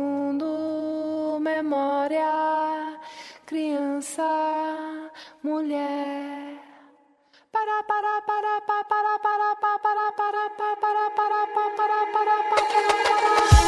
mundo, memória, criança, mulher. Para para para para para para para para para para para para para para para.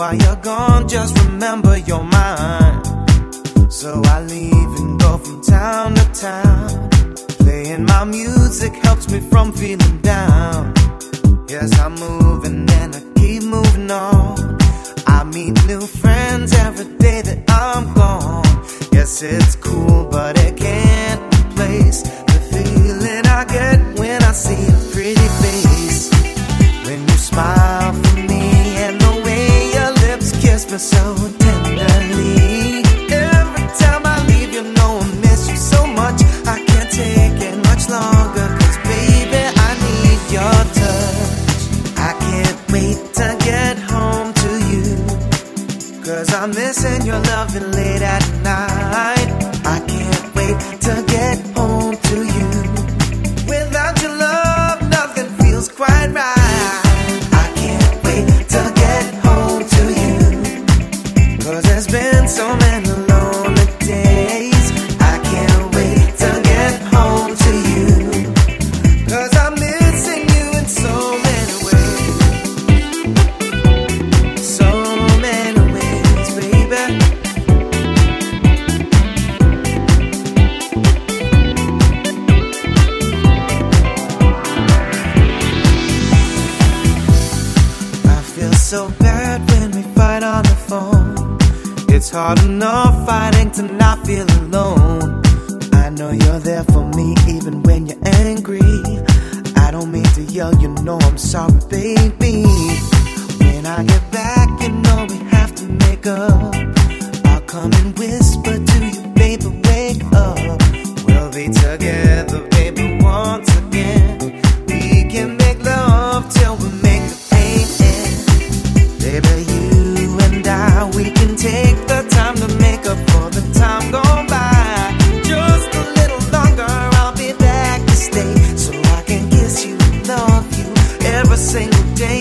while you're gone, just remember you're mine. So I leave and go from town to town. Playing my music helps me from feeling down. Yes, I'm moving and I keep moving on. I meet new friends every day that I'm gone. Yes, it's cool, but it can't replace the feeling I get when I see a pretty face. When you smile for me and the way your lips kiss me so tenderly. Every time I leave, you know I miss you so much. I can't take it much longer, 'cause baby, I need your touch. I can't wait to get home to you, 'cause I'm missing your loving late at night. I can't wait to get home to you. Without your love, nothing feels quite right. I can't wait to get home to you, 'cause there's been so many lonely days. I can't wait to get home to you, 'cause I'm missing you in so many ways. So many ways, baby. I feel so bad when we fight on the phone. It's hard enough fighting to not feel alone. I know you're there for me even when you're angry. I don't mean to yell, you know I'm sorry, baby. When I get back, you know we have to make up. I'll come and whisper to you, baby, wake up. We'll be together, baby, once again. We can make love till we make the pain end. Baby, you and I, we can take the time to make up for the time gone by. Just a little longer, I'll be back to stay, so I can kiss you and love you every single day.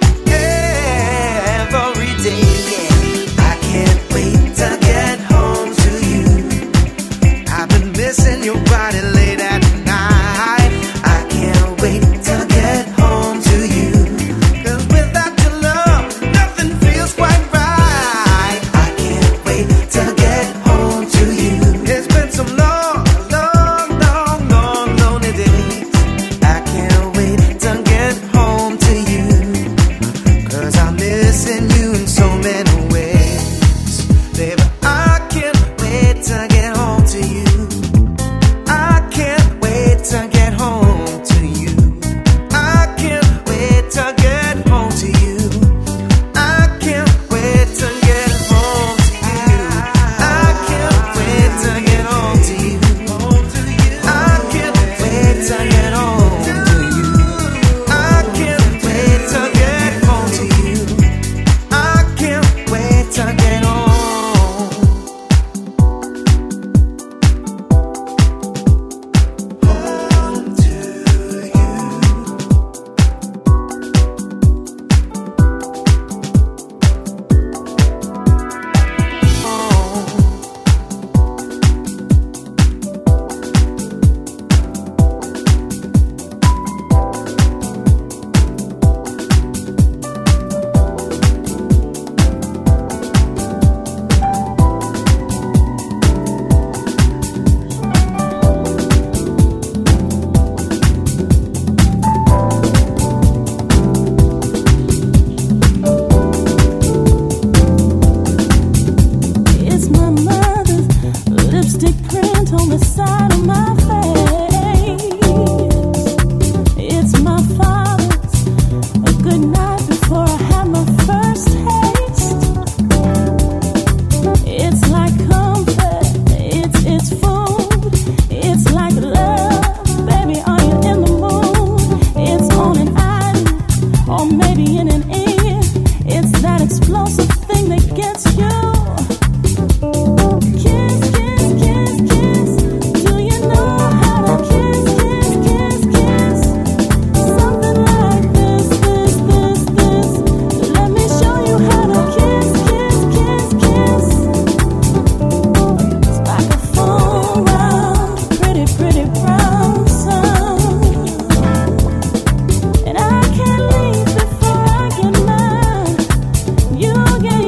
Every day, yeah. I can't wait to get home to you. I've been missing your body late at night. I can't wait to get home to you, 'cause without your love, nothing feels quite right. I can't wait to get home to you. It's been some long, long, long, long, lonely days. I can't wait to get home to you, 'cause I'm missing you in so many ways. Baby, I can't wait to get home to you. I can't wait to get home to you. I can't wait to get home to you. I can't wait to get home to you. I can't wait to get home to you. I can't wait to get home to you. I can't wait to get home to you. I can't wait to get home. Home to you. It's my mother's lipstick print on the side of my face. It's my father's a good night before I had my first taste. It's like comfort, it's food. It's like love, baby, are you in the mood? It's on an island, or maybe in an inn. It's that explosive thing that gets you. Kiss, kiss, kiss, kiss. Do you know how to kiss, kiss, kiss, kiss? Something like this, this, this, this. Let me show you how to kiss, kiss, kiss, kiss. It's like a full round, pretty, pretty brown sun. And I can't leave before I get mine. You get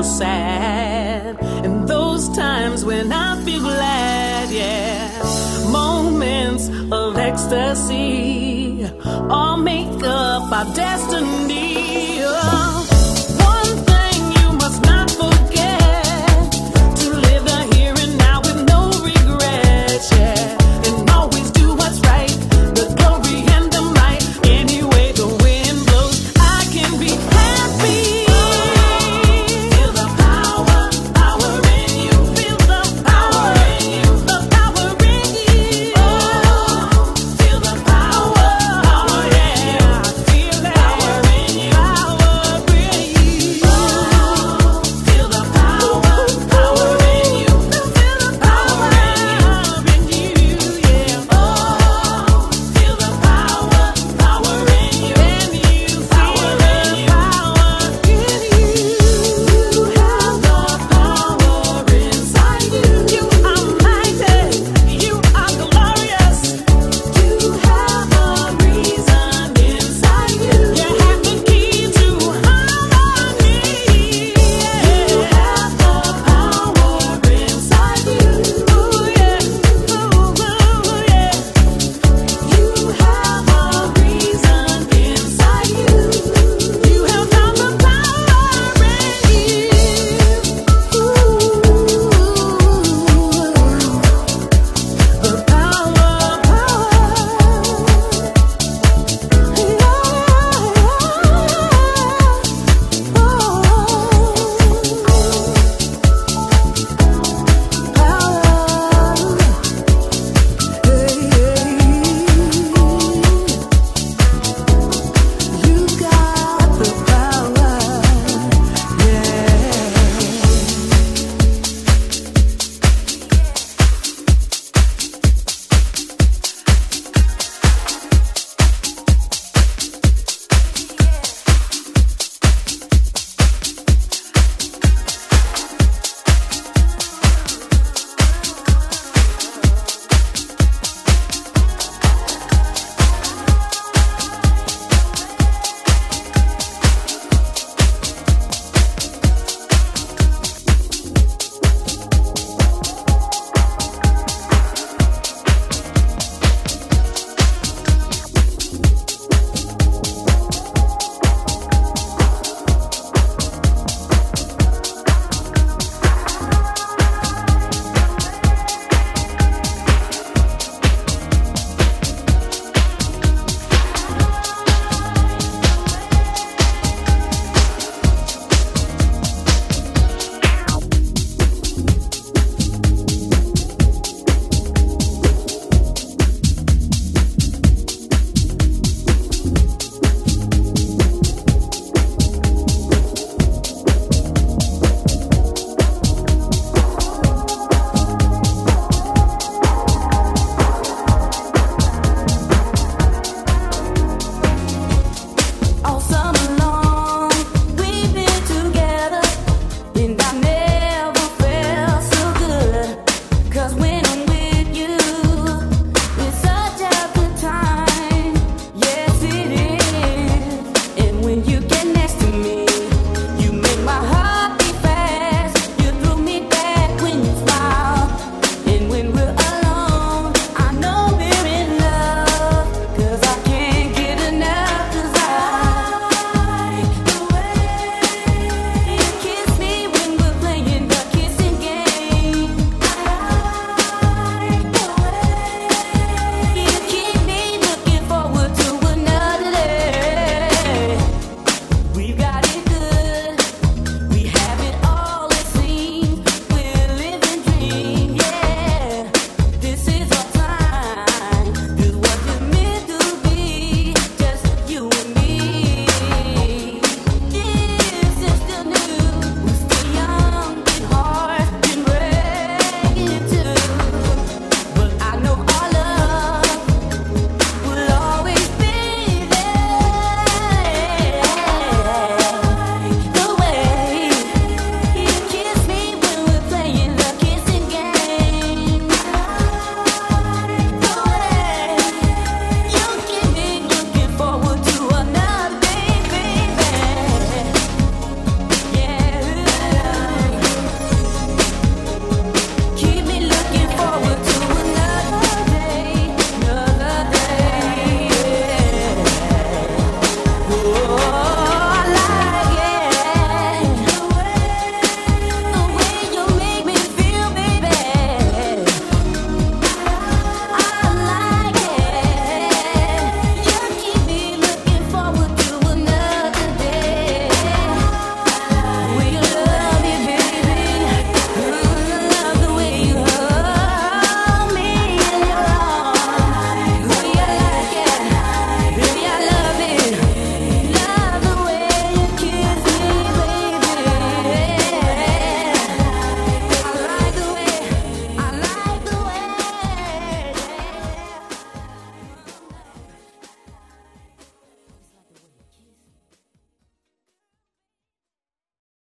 sad. In those times when I feel glad, yeah. Moments of ecstasy all make up our destiny. Oh.